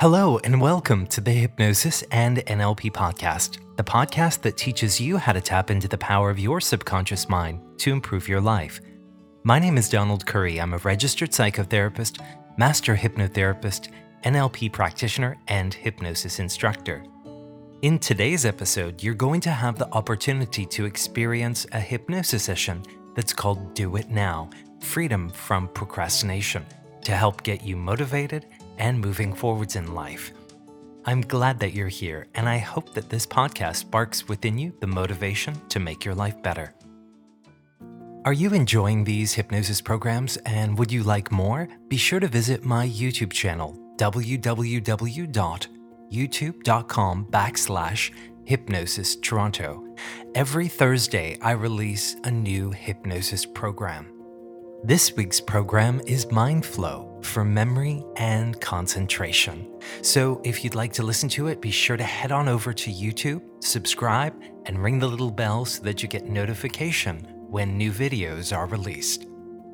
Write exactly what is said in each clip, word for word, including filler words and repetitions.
Hello, and welcome to the Hypnosis and N L P podcast, the podcast that teaches you how to tap into the power of your subconscious mind to improve your life. My name is Donald Curry. I'm a registered psychotherapist, master hypnotherapist, N L P practitioner, and hypnosis instructor. In today's episode, you're going to have the opportunity to experience a hypnosis session that's called Do It Now, Freedom from Procrastination, to help get you motivated and moving forwards in life. I'm glad that you're here, and I hope that this podcast sparks within you the motivation to make your life better. Are you enjoying these hypnosis programs, and would you like more? Be sure to visit my YouTube channel, www.youtube.com backslash hypnosis Toronto. Every Thursday, I release a new hypnosis program. This week's program is Mind Flow for memory and concentration. So if you'd like to listen to it, be sure to head on over to YouTube, subscribe, and ring the little bell so that you get notification when new videos are released.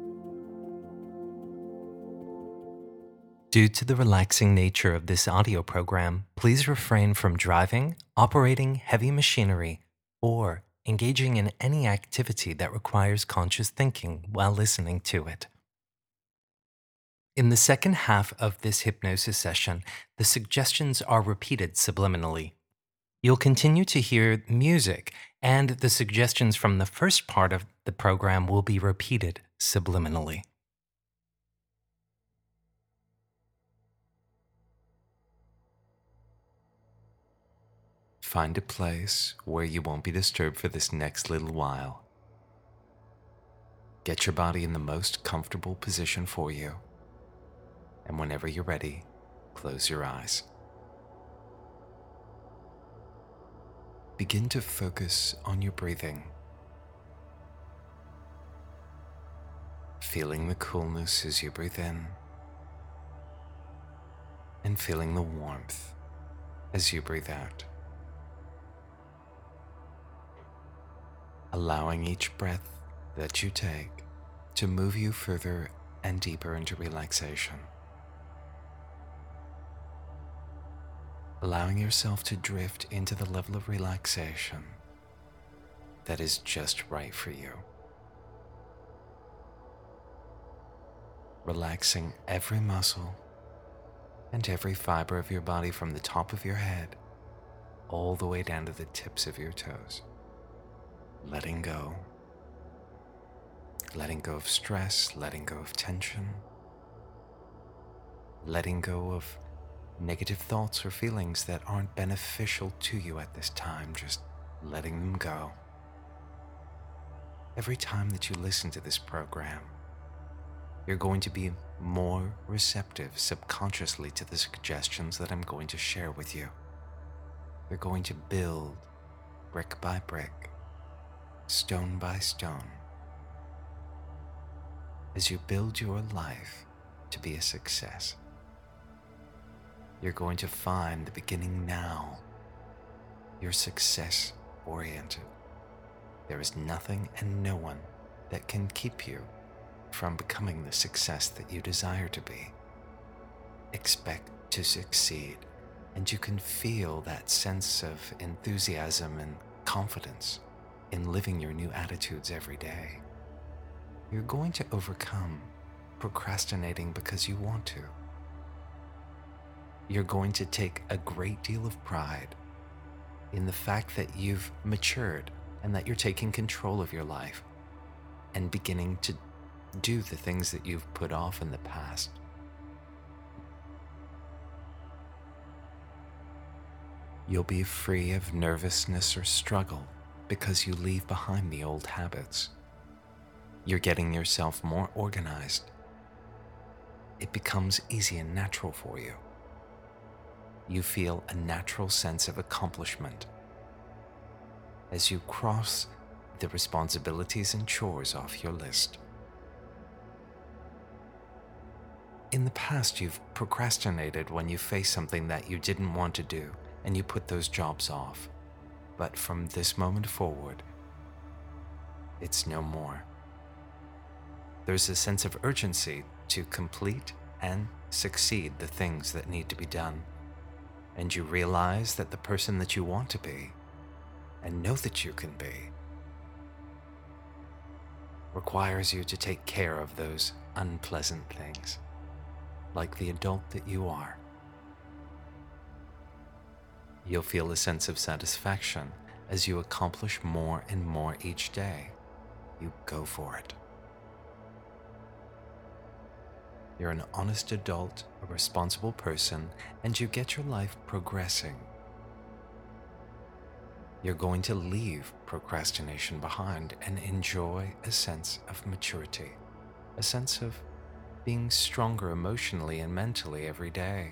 Due to the relaxing nature of this audio program, please refrain from driving, operating heavy machinery, or engaging in any activity that requires conscious thinking while listening to it. In the second half of this hypnosis session, the suggestions are repeated subliminally. You'll continue to hear music, and the suggestions from the first part of the program will be repeated subliminally. Find a place where you won't be disturbed for this next little while. Get your body in the most comfortable position for you. And whenever you're ready, close your eyes. Begin to focus on your breathing. Feeling the coolness as you breathe in, and feeling the warmth as you breathe out. Allowing each breath that you take to move you further and deeper into relaxation. Allowing yourself to drift into the level of relaxation that is just right for you. Relaxing every muscle and every fiber of your body from the top of your head all the way down to the tips of your toes. Letting go. Letting go of stress, letting go of tension. Letting go of negative thoughts or feelings that aren't beneficial to you at this time, just letting them go. Every time that you listen to this program, you're going to be more receptive subconsciously to the suggestions that I'm going to share with you. They're going to build brick by brick, stone by stone, as you build your life to be a success. You're going to find the beginning now. You're success oriented. There is nothing and no one that can keep you from becoming the success that you desire to be. Expect to succeed, and you can feel that sense of enthusiasm and confidence in living your new attitudes every day. You're going to overcome procrastinating because you want to. You're going to take a great deal of pride in the fact that you've matured and that you're taking control of your life and beginning to do the things that you've put off in the past. You'll be free of nervousness or struggle because you leave behind the old habits. You're getting yourself more organized. It becomes easy and natural for you. You feel a natural sense of accomplishment as you cross the responsibilities and chores off your list. In the past, you've procrastinated when you faced something that you didn't want to do, and you put those jobs off. But from this moment forward, it's no more. There's a sense of urgency to complete and succeed the things that need to be done and you realize that the person that you want to be and know that you can be requires you to take care of those unpleasant things, like the adult that you are. You'll feel a sense of satisfaction as you accomplish more and more each day. You go for it. You're an honest adult, a responsible person, and you get your life progressing. You're going to leave procrastination behind and enjoy a sense of maturity, a sense of being stronger emotionally and mentally every day.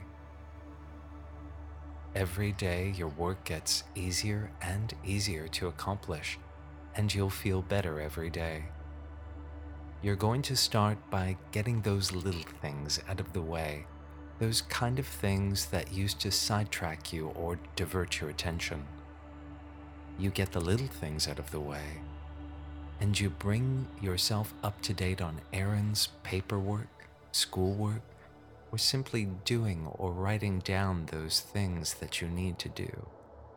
Every day your work gets easier and easier to accomplish, and you'll feel better every day. You're going to start by getting those little things out of the way, those kind of things that used to sidetrack you or divert your attention. You get the little things out of the way, and you bring yourself up to date on errands, paperwork, schoolwork, or simply doing or writing down those things that you need to do.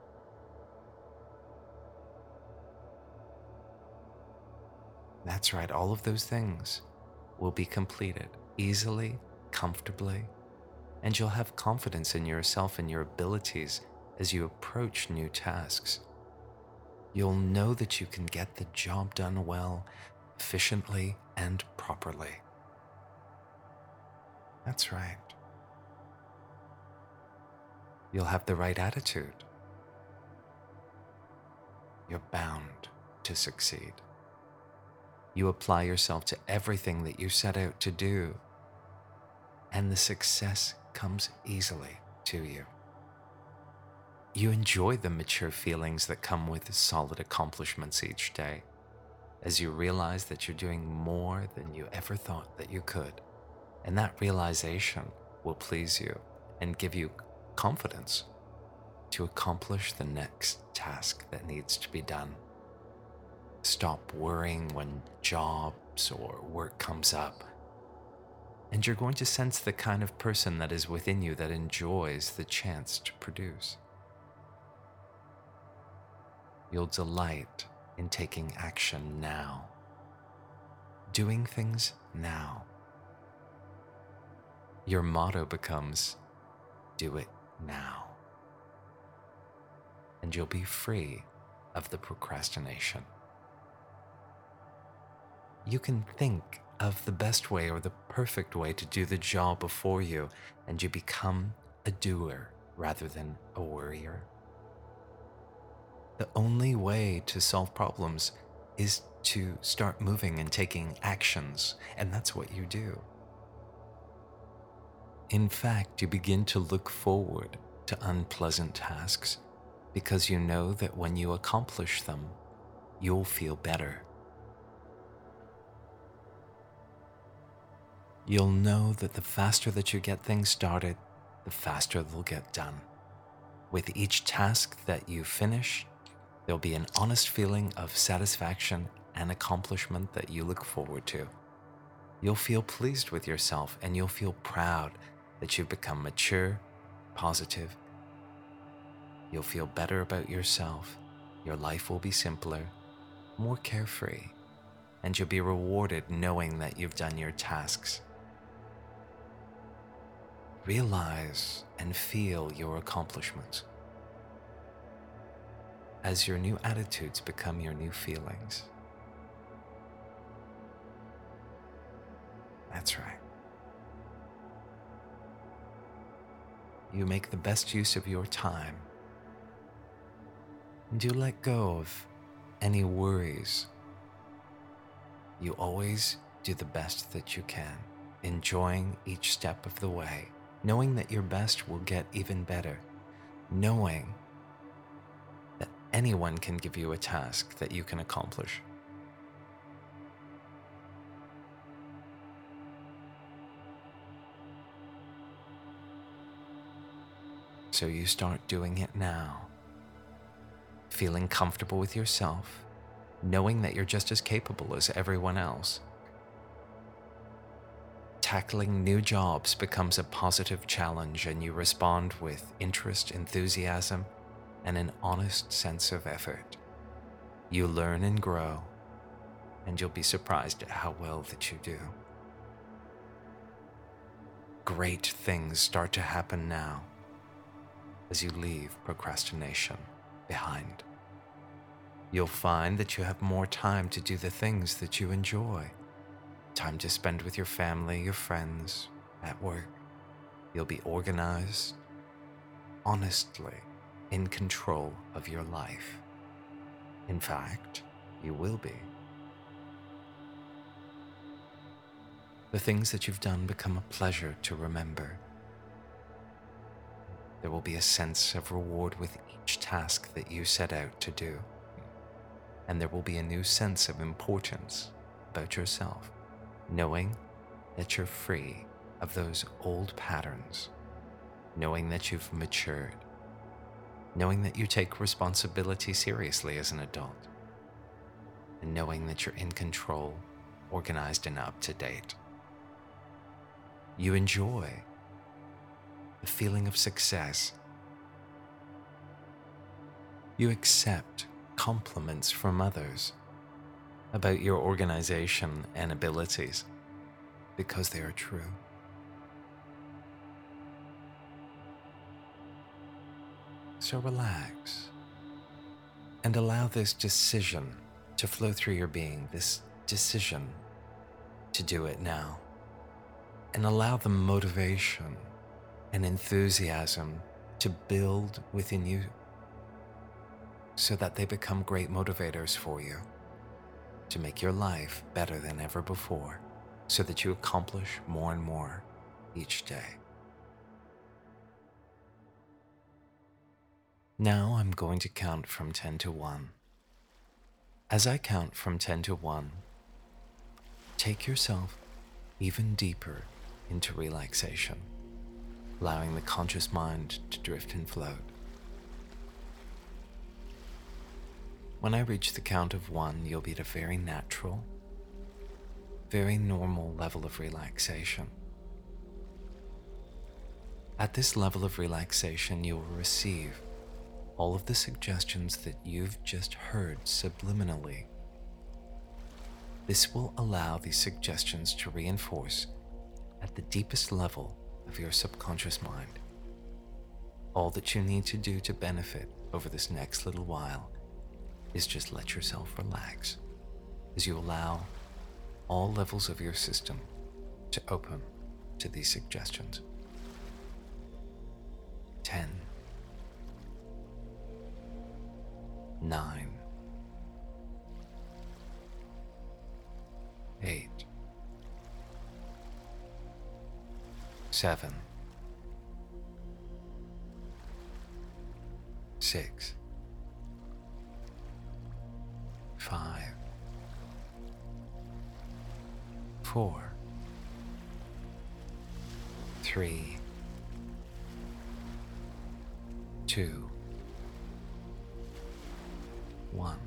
That's right, all of those things will be completed easily, comfortably, and you'll have confidence in yourself and your abilities as you approach new tasks. You'll know that you can get the job done well, efficiently, and properly. That's right. You'll have the right attitude. You're bound to succeed. You apply yourself to everything that you set out to do, and the success comes easily to you. You enjoy the mature feelings that come with solid accomplishments each day, as you realize that you're doing more than you ever thought that you could, and that realization will please you and give you confidence to accomplish the next task that needs to be done. Stop worrying when jobs or work comes up, and you're going to sense the kind of person that is within you that enjoys the chance to produce. You'll delight in taking action now, doing things now. Your motto becomes, do it now. And you'll be free of the procrastination. You can think of the best way or the perfect way to do the job before you, and you become a doer rather than a worrier. The only way to solve problems is to start moving and taking actions, and that's what you do. In fact, you begin to look forward to unpleasant tasks because you know that when you accomplish them, you'll feel better. You'll know that the faster that you get things started, the faster they'll get done. With each task that you finish, there'll be an honest feeling of satisfaction and accomplishment that you look forward to. You'll feel pleased with yourself, and you'll feel proud that you've become mature, positive. You'll feel better about yourself. Your life will be simpler, more carefree, and you'll be rewarded knowing that you've done your tasks. Realize and feel your accomplishments as your new attitudes become your new feelings. That's right. You make the best use of your time, and you let go of any worries. You always do the best that you can, enjoying each step of the way, knowing that your best will get even better, knowing that anyone can give you a task that you can accomplish. So you start doing it now, feeling comfortable with yourself, knowing that you're just as capable as everyone else. tackling new jobs becomes a positive challenge and you respond with interest, enthusiasm, and an honest sense of effort. You learn and grow, and you'll be surprised at how well that you do. Great things start to happen now as you leave procrastination behind. You'll find that you have more time to do the things that you enjoy. Time to spend with your family, your friends, at work. You'll be organized, honestly, in control of your life. In fact, you will be. The things that you've done become a pleasure to remember. There will be a sense of reward with each task that you set out to do. And there will be a new sense of importance about yourself, knowing that you're free of those old patterns, knowing that you've matured, knowing that you take responsibility seriously as an adult, and knowing that you're in control, organized, and up to date. You enjoy the feeling of success. You accept compliments from others about your organization and abilities because they are true. So relax and allow this decision to flow through your being, this decision to do it now. And allow the motivation and enthusiasm to build within you so that they become great motivators for you to make your life better than ever before, so that you accomplish more and more each day. Now I'm going to count from ten to one. As I count from ten to one, take yourself even deeper into relaxation, allowing the conscious mind to drift and float. When I reach the count of one, you'll be at a very natural, very normal level of relaxation. At this level of relaxation, you will receive all of the suggestions that you've just heard subliminally. This will allow these suggestions to reinforce at the deepest level of your subconscious mind. All that you need to do to benefit over this next little while is just let yourself relax as you allow all levels of your system to open to these suggestions. Ten, nine, eight, seven, six, five, four, three, two, one.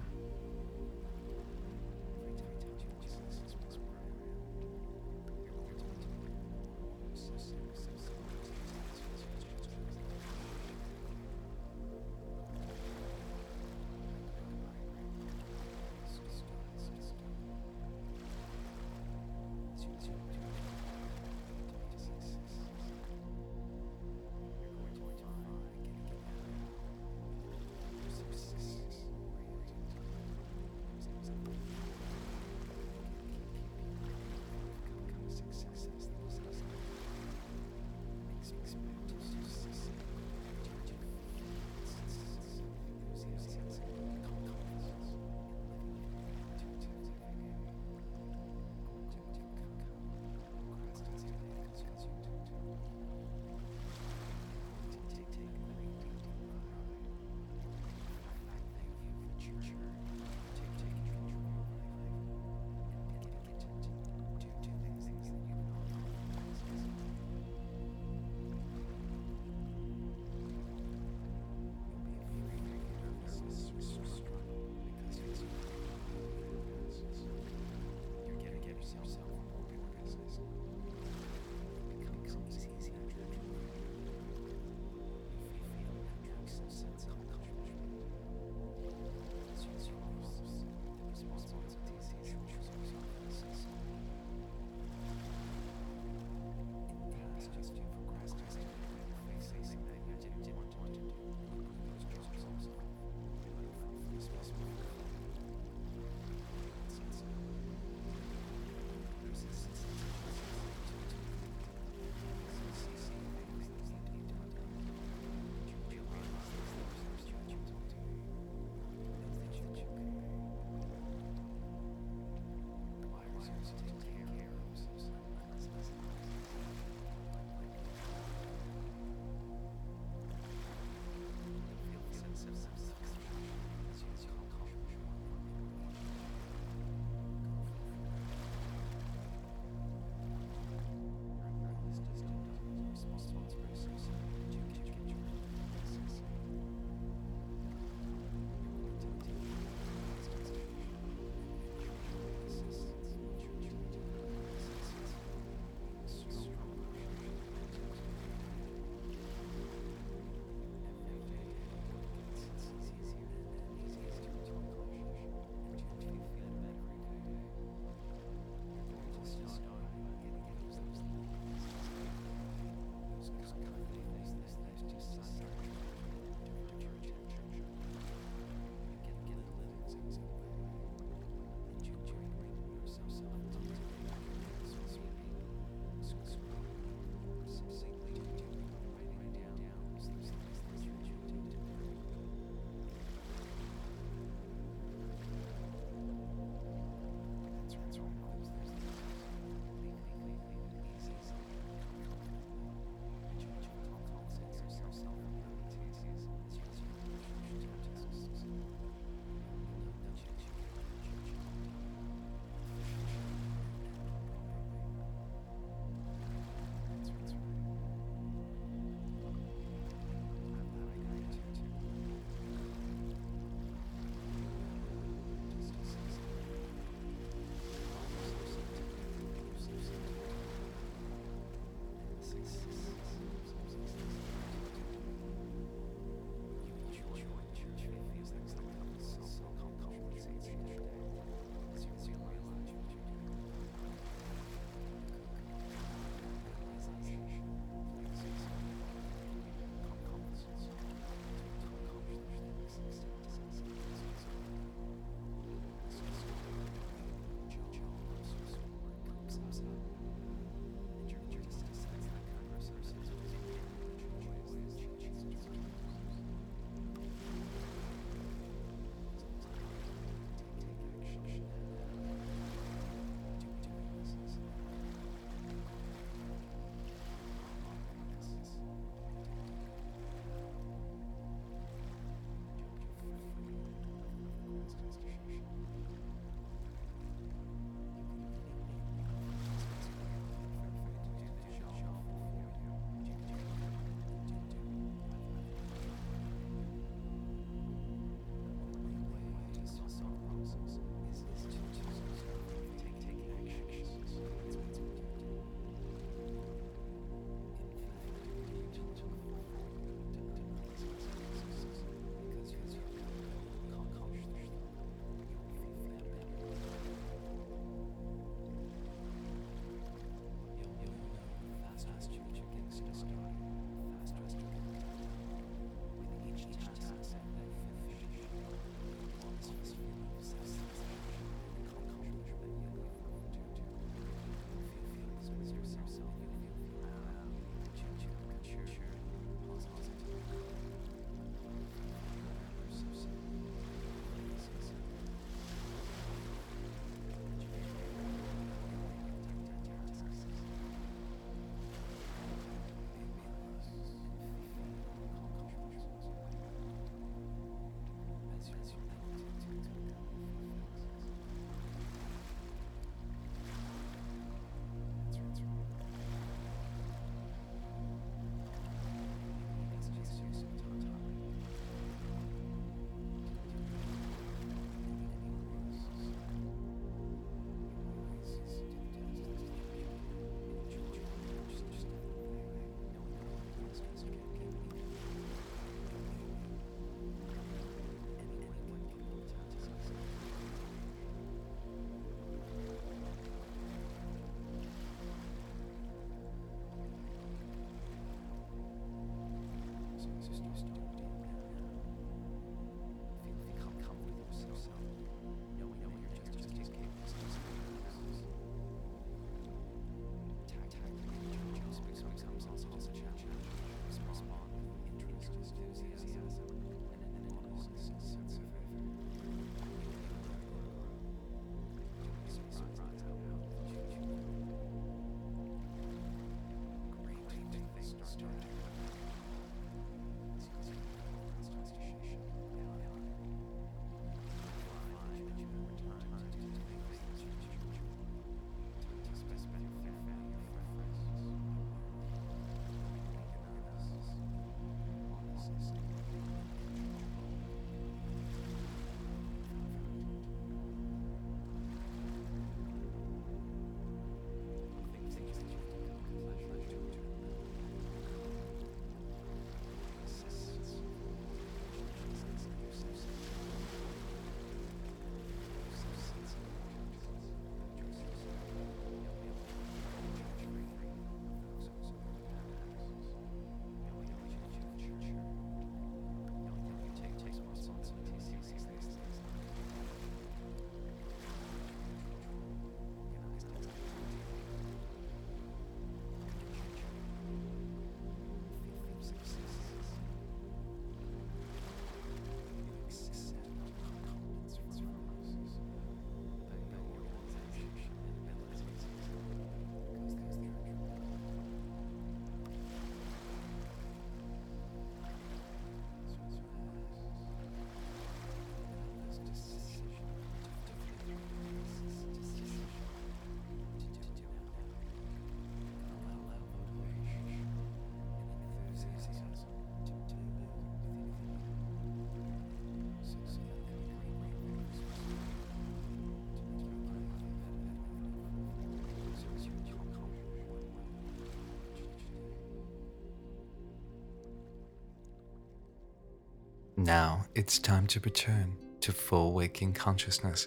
Now it's time to return to full waking consciousness.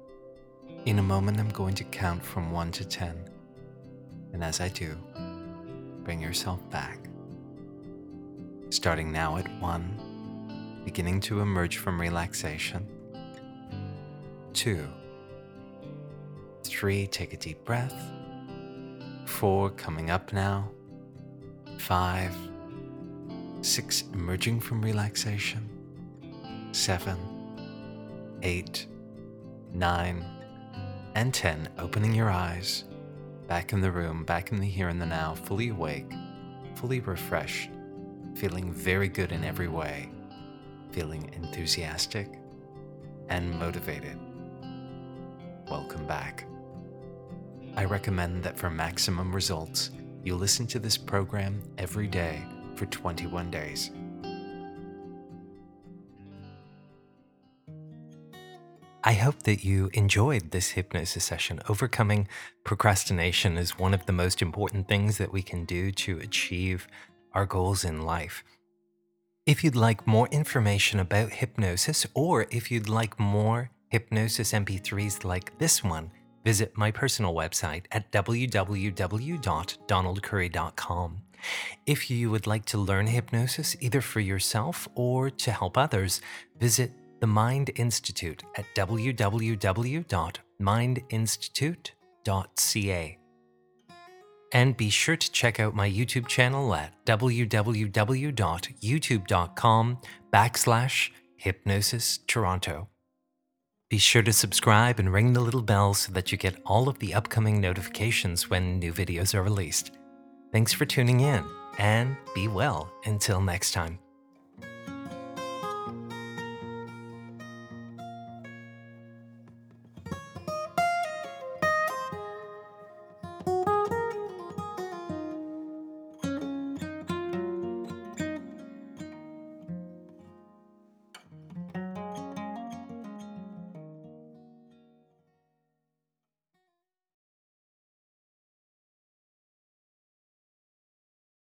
In a moment, I'm going to count from one to ten. And as I do, bring yourself back. Starting now at one, beginning to emerge from relaxation. Two. Three, take a deep breath. Four, coming up now. Five. Six, emerging from relaxation. Seven. Eight. Nine. And ten, opening your eyes. Back in the room, back in the here and the now, fully awake, fully refreshed, feeling very good in every way, feeling enthusiastic and motivated. Welcome back. I recommend that for maximum results, you listen to this program every day for twenty-one days. I hope that you enjoyed this hypnosis session. Overcoming procrastination is one of the most important things that we can do to achieve our goals in life. If you'd like more information about hypnosis, or if you'd like more hypnosis M P threes like this one, visit my personal website at w w w dot donald curry dot com. If you would like to learn hypnosis either for yourself or to help others, visit the Mind Institute at w w w dot mind institute dot c a. And be sure to check out my YouTube channel at w w w dot youtube dot com backslash hypnosis toronto. Be sure to subscribe and ring the little bell so that you get all of the upcoming notifications when new videos are released. Thanks for tuning in, and be well until next time.